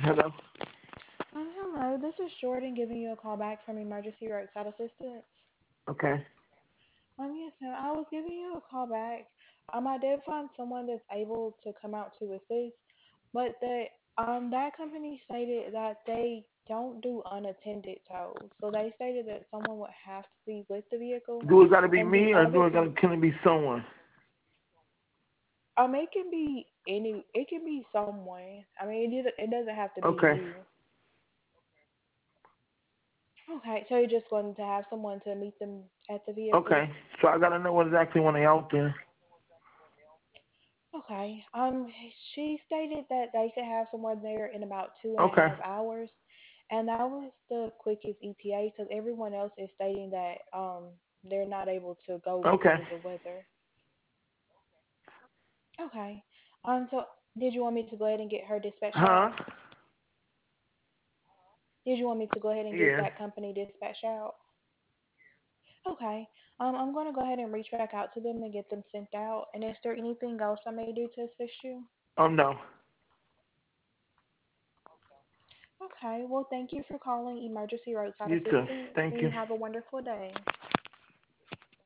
Hello. Hello, this is Jordan giving you a call back from Emergency Roadside Assistance. Okay. Yes, ma'am. I was giving you a call back. I did find someone that's able to come out to assist, but that company stated that they don't do unattended tows. So they stated that someone would have to be with the vehicle, Do it gotta be and the me or other do it gotta can it be someone? it can be it can be someone. I mean, it doesn't have to be Okay. you. Okay, so you're just going to have someone to meet them at the vehicle. Okay. So I gotta know what exactly when they out there. Okay. She stated that they could have someone there in about two and a Okay. half hours, and that was the quickest ETA because everyone else is stating that they're not able to go Okay. because of the weather. Okay. So did you want me to go ahead and get her dispatched Huh? out? Did you want me to go ahead and get Yeah. that company dispatched out? Okay. I'm going to go ahead and reach back out to them and get them sent out. And is there anything else I may do to assist you? Oh no. Okay. Well, thank you for calling Emergency Roadside You too. Assistance, Thank and you. you have a wonderful day.